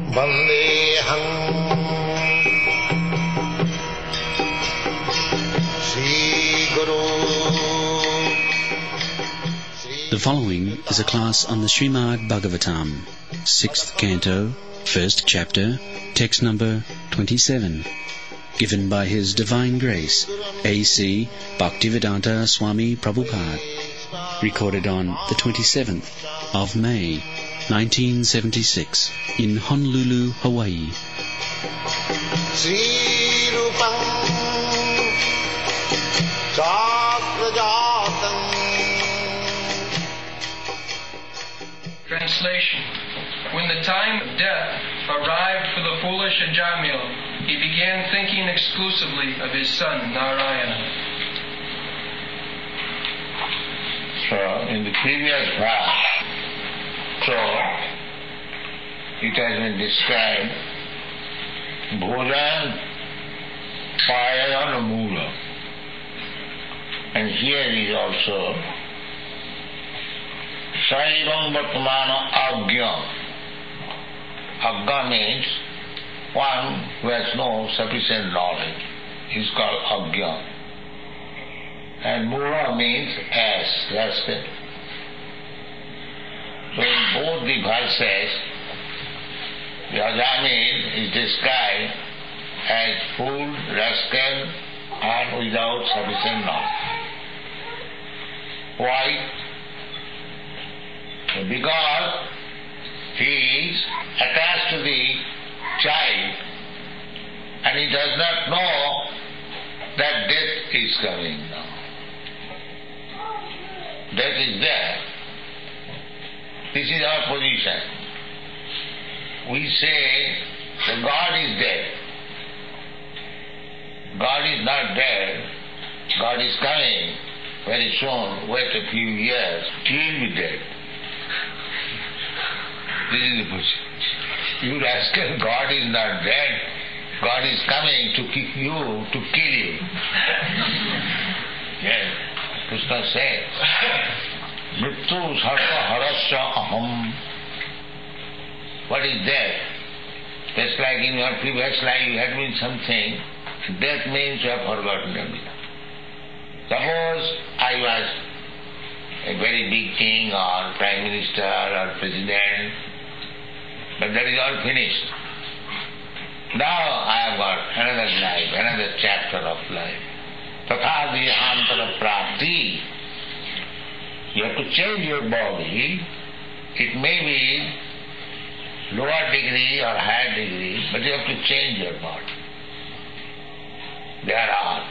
Vandeham Sri Guru. The following is a class on the Srimad Bhagavatam, 6th Canto, 1st Chapter, text number 27, given by His Divine Grace, A.C. Bhaktivedanta Swami Prabhupada, recorded on the 27th of May, 1976, in Honolulu, Hawaii. Sri Rupam Chakrajatam. Translation. When the time of death arrived for the foolish Ajamil, he began thinking exclusively of his son Narayana. So, in the previous verse, it has been described, Bhojan Payana Mula. And here is also, Saivam Bhatmana Agya. Agga means one who has no sufficient knowledge. He is called Agya. And Mula means as, rascal. So in both the verses, the Ajamil is described as fool, rascal, and without sufficient knowledge. Why? Because he is attached to the child and he does not know that death is coming now. Death is there. This is our position. We say that God is dead. God is not dead. God is coming very soon. Wait a few years. He will be dead. This is the position. You rascal, God is not dead. God is coming to kick you, to kill you. Yes, Krishna says, Mrityu sarva harasya aham. What is death? Just like in your previous life you had been something, death means you have forgotten everything. Suppose I was a very big king or prime minister or president, but that is all finished. Now I have got another life, another chapter of life. Tatha dihantara prapti. You have to change your body. It may be lower degree or higher degree, but you have to change your body. There are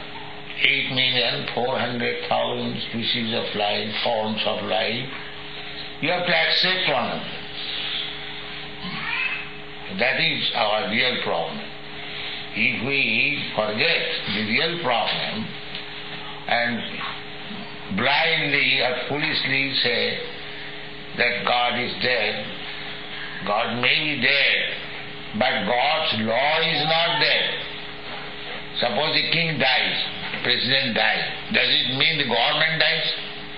8,400,000 species of life, forms of life. You have to accept one of them. That is our real problem. If we forget the real problem and blindly or foolishly say that God is dead, God may be dead, but God's law is not dead. Suppose the king dies, president dies, does it mean the government dies?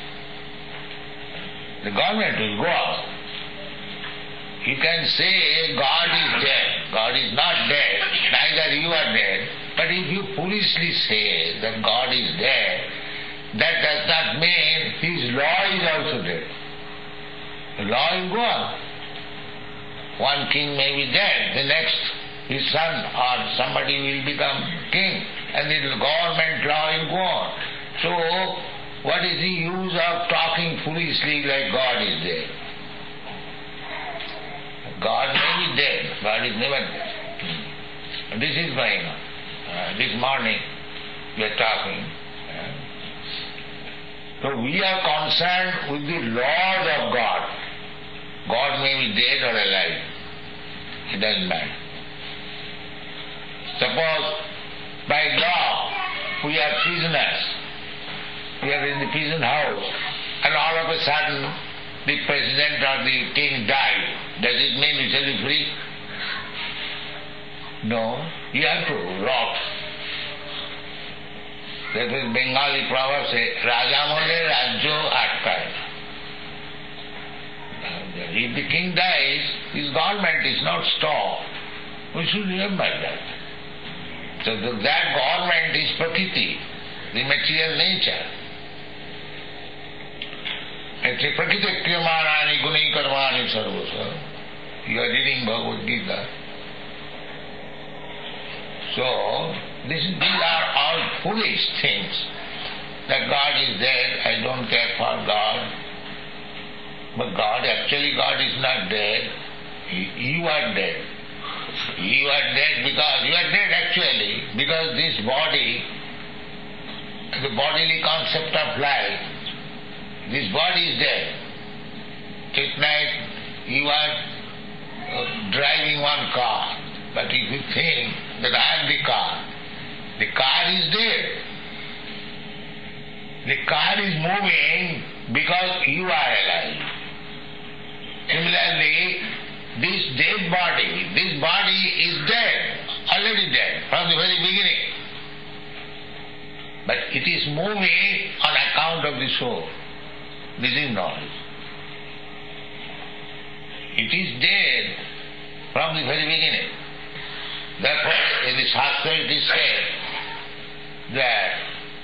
The government will go out. You can say God is dead. God is not dead, neither you are dead. But if you foolishly say that God is dead, that does not mean His law is also dead. The law will go on. One king may be dead, the next his son or somebody will become king, and the government law will go on. So, what is the use of talking foolishly like God is dead? God may be dead, God is never dead. This is going on. This morning we are talking. So we are concerned with the laws of God. God may be dead or alive. It doesn't matter. Suppose by law we are prisoners. We are in the prison house and all of a sudden the president or the king died. Does it mean we shall be free? No. You have to rot. That is Bengali proverb say, Raja mole rajyo atkay. If the king dies, his government is not stopped. We should remember that. So that government is Prakriti, the material nature. It's a Prakriti kriyamanani gunai karmani sarvasa. You are reading Bhagavad Gita. So, these are all foolish things. That God is dead, I don't care for God. But God is not dead. You are dead. You are dead because, you are dead actually, because this body, the bodily concept of life, this body is dead. At night you are driving one car, but if you think that I am the car is dead. The car is moving because you are alive. Similarly, this body is dead, already dead from the very beginning. But it is moving on account of the soul. This is knowledge. It is dead from the very beginning. Therefore, in the Shastra it is said that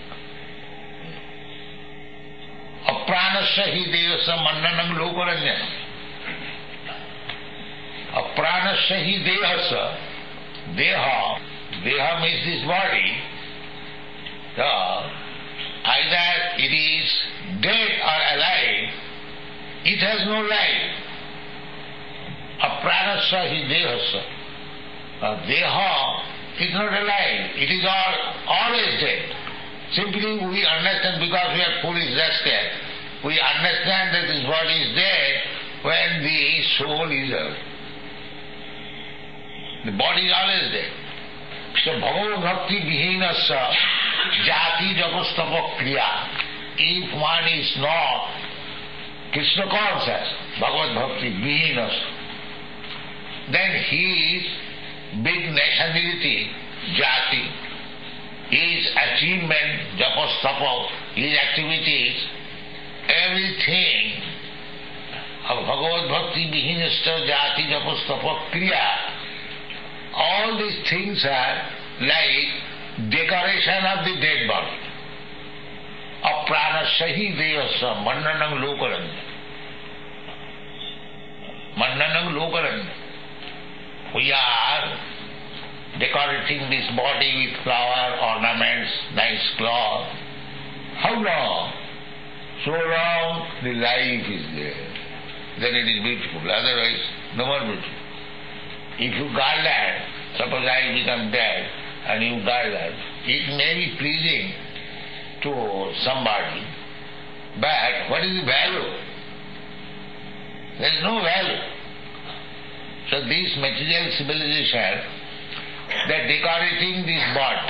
apranasya hi devasa mannanam lokaranyam. Apranasya hi devasa, deha means this body. So, either it is dead or alive, it has no life. Apranasya hi devasa. Deha is not alive, it is always dead. Simply we understand, because we are foolish rascals, we understand that this body is dead when the soul is alive. The body is always dead. So Bhagavad Bhakti Vihinasya Jati Japastapa Kriya. If one is not Krishna conscious, Bhagavad Bhakti Vihinasya, then his big nationality, Jati, his achievement, Japastapa, his activities, everything of Bhagavad Bhakti Vihinasya Jati Japastapa Kriya, all these things are like decoration of the dead body. Apranasya hi devasa mannanam lokaranya. Mannanam lokaranya. We are decorating this body with flower, ornaments, nice cloth. How long? So long the life is there. Then it is beautiful. Otherwise, no more beautiful. If you garland, suppose I become dead and you garland, it may be pleasing to somebody, but what is the value? There is no value. So this material civilization, they are decorating this body.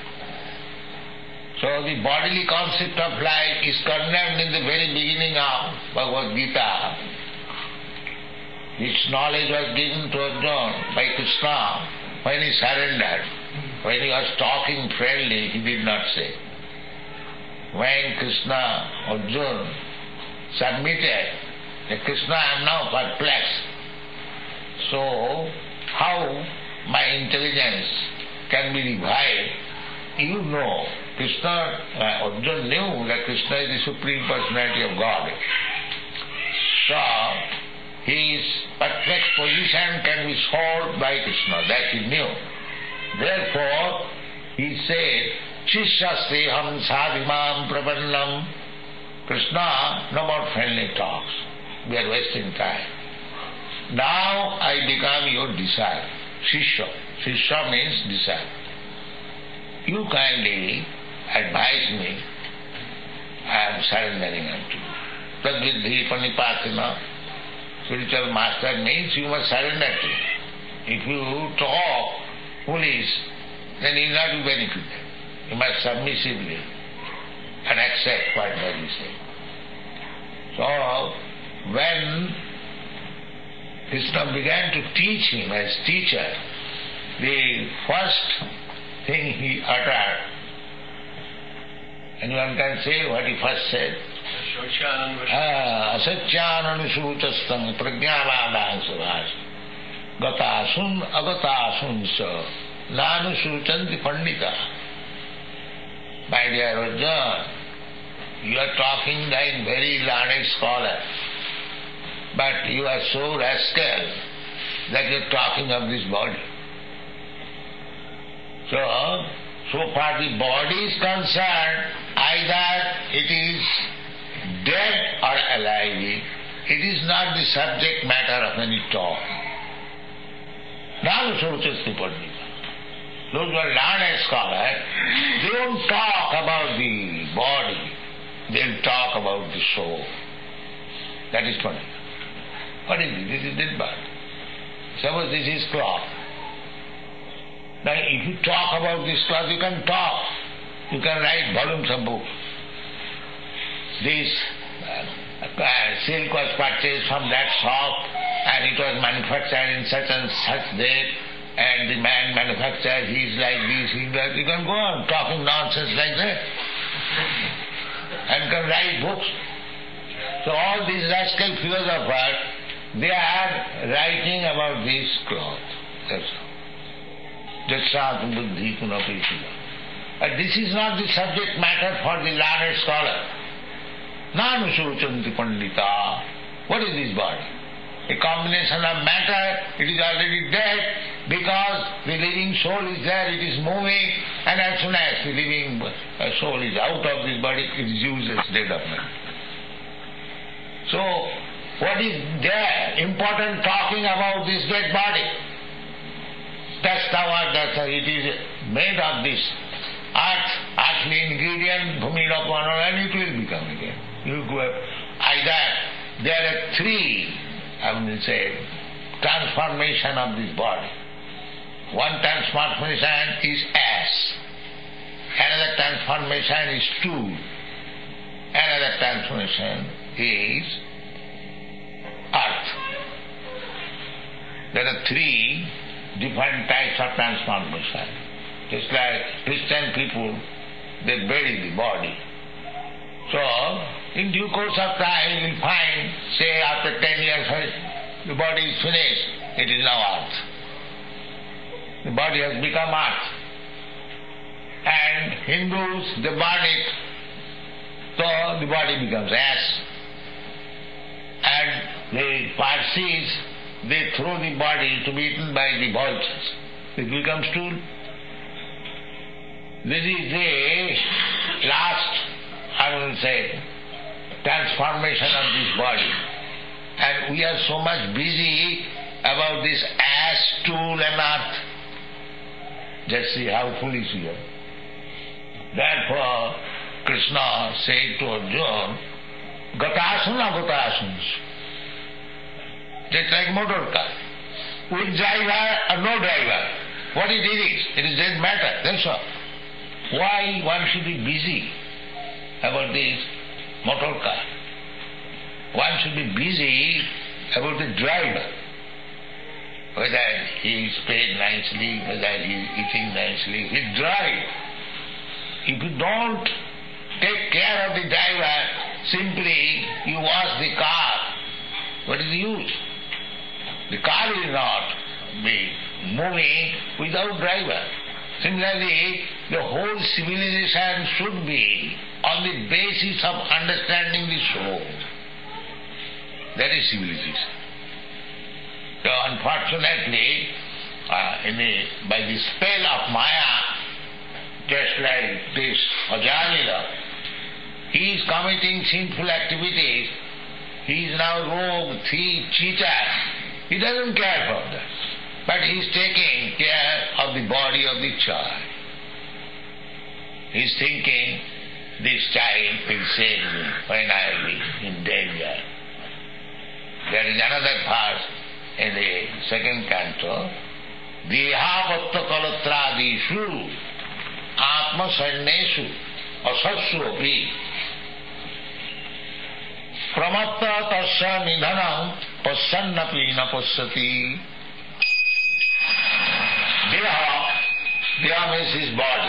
So the bodily concept of life is condemned in the very beginning of Bhagavad Gita. This knowledge was given to Arjuna by Krishna when he surrendered. When he was talking friendly, he did not say. When Krishna, Arjuna, submitted, that Krishna, I am now perplexed. So, how my intelligence can be revived? You know, Krishna, Arjuna knew that Krishna is the Supreme Personality of God. So, his perfect position can be solved by Krishna, that he knew. Therefore, he said, Shishasteham sadhimam prabannam. Krishna, no more friendly talks. We are wasting time. Now I become your disciple. Shishya. Shishya means disciple. You kindly advise me. I am surrendering unto you. Tadvidhi panipatina. Spiritual master means you must surrender to him. If you talk foolish, then he will not be benefited. You must submissively and accept whatever he says. So, when Krishna began to teach him as teacher, the first thing he uttered, anyone can say what he first said? Asatyananushutastam prajnanadang subhas. gatasun agatasun sa nanu suchanti pandita. My dear Arjuna, you are talking like very learned scholar, but you are so rascal that you are talking of this body. So far the body is concerned, either it is dead or alive. It is not the subject matter of any talk. Now Suruchasti Pandita. Those who are learned scholars, they don't talk about the body, they'll talk about the soul. That is Pandita. What is it? This is dead body. Suppose this is cloth. Now if you talk about this cloth, you can talk. You can write volumes of books. This silk was purchased from that shop and it was manufactured in such and such date, and the man manufactured, he is like this, he is like, you can go on talking nonsense like that and can write books. So all these rascal philosophers, they are writing about this cloth. That's all. Jasat buddhi punapesila. But this is not the subject matter for the learned scholar. Nanu suruchanti pandita. What is this body? A combination of matter, it is already dead because the living soul is there, it is moving, and as soon as the living soul is out of this body, it is useless, dead of matter. So, what is there important talking about this dead body? That's how it is made of this earth, earthly ingredient, bhumilapana, and it will become again. You go either there are three, transformation of this body. One transformation is ash, another transformation is stool, another transformation is earth. There are three different types of transformation. Just like Christian people, they bury the body. So, in due course of time, you will find, say after 10 years, the body is finished, it is now earth. The body has become earth. And Hindus, they burn it, so the body becomes ash. And the Parsis, they throw the body to be eaten by the vultures. It becomes stool. This is the last, transformation of this body. And we are so much busy about this ash, stool and earth. Just see how foolish we are. Therefore, Krishna said to Arjuna, Gatasuna Gatasuna. Just like motor car. With driver or no driver. What it is? It is dead matter. That's all. Why one should be busy about this motor car? One should be busy about the driver. Whether he is paid nicely, whether he is eating nicely, he drives. If you don't take care of the driver, simply you wash the car, what is the use? The car will not be moving without driver. Similarly, the whole civilization should be on the basis of understanding the soul. That is civilization. So unfortunately, by the spell of Maya, just like this Ajamila, he is committing sinful activities. He is now rogue, thief, cheater. He doesn't care for that. But he is taking care of the body of the child. He is thinking, this child will save me when I will be in danger. There is another verse in the second canto, Dehapatta Kalatradishu Atma Sannesu Asasyopi Pramatta Tasya Nidhanam Passannapi Napassati. Deha means his body.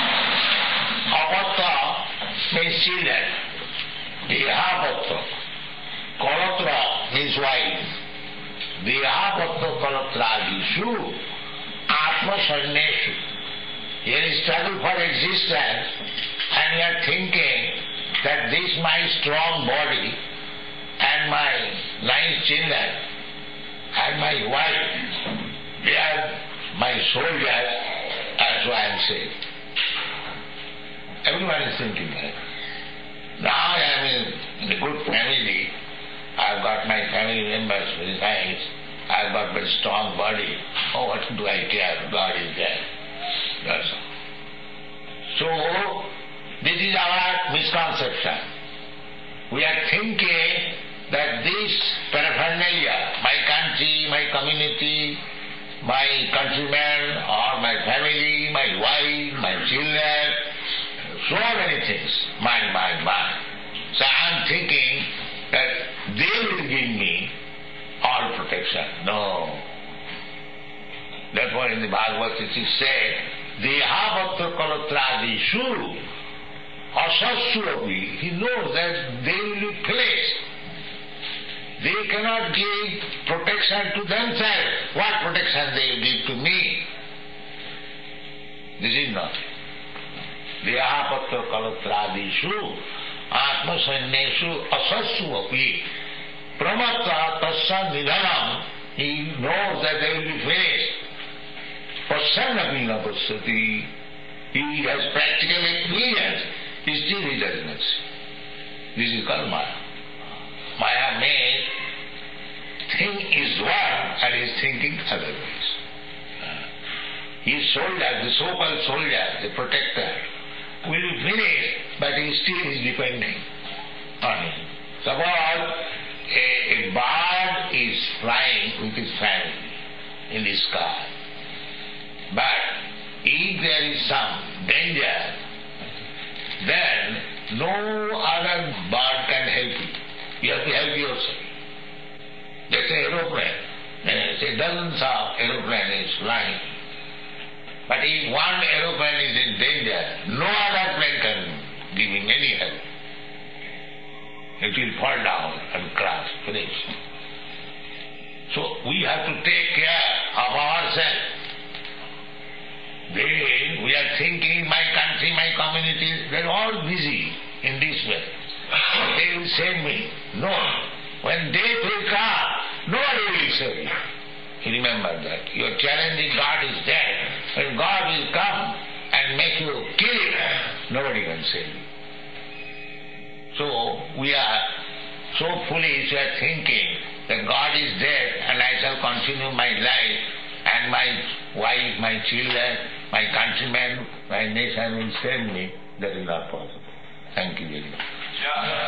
Apatta means children. Dehapatta. Kalatra means wife. Dehapatta Kalatradishu Atma Sanneshu. Here is struggle for existence, and you are thinking that this my strong body and my nice children and my wife, they are my soldiers, as I am saying. Everyone is thinking that. Now I am in a good family. I have got my family members very nice. I have got very strong body. Oh, what do I care? God is there. That's all. So, this is our misconception. We are thinking that this paraphernalia, my country, my community, my countrymen, or my family, my wife, my children, so many things, mine. So I am thinking that they will give me all protection. No. Therefore in the Bhagavad it is said, Dehapatta Kalatradishu Asasyapi. He knows that they will be placed. They cannot give protection to themselves. What protection they will give to me? This is not. Dehapatta Kalatradishu Atma Sanneshu Asasyapi. Pramatta Tasya Nidhanam. He knows that they will be finished. Pasyannapi na pasyati. He has practical experience. Still he does not see. This is called Maya. Maya means thing is one and he is thinking otherwise. His soldier, the so-called soldier, the protector, will be finished, but he still is depending on him. Suppose a bird is flying with his family in the sky, but if there is some danger, then no other bird can help you. You have to help yourself. Let's say aeroplane. Say dozens of aeroplanes is flying. But if one aeroplane is in danger, no other plane can give him any help. It will fall down and crash, finish. So we have to take care of ourselves. Then we are thinking, my country, my community, they are all busy in this way. They will save me. No. When death will come, nobody will save you. Remember that. You are challenging God is dead. When God will come and make you kill him, nobody can save you. So we are so foolish, we are thinking that God is dead and I shall continue my life and my wife, my children, my countrymen, my nation will save me. That is not possible. Thank you very much.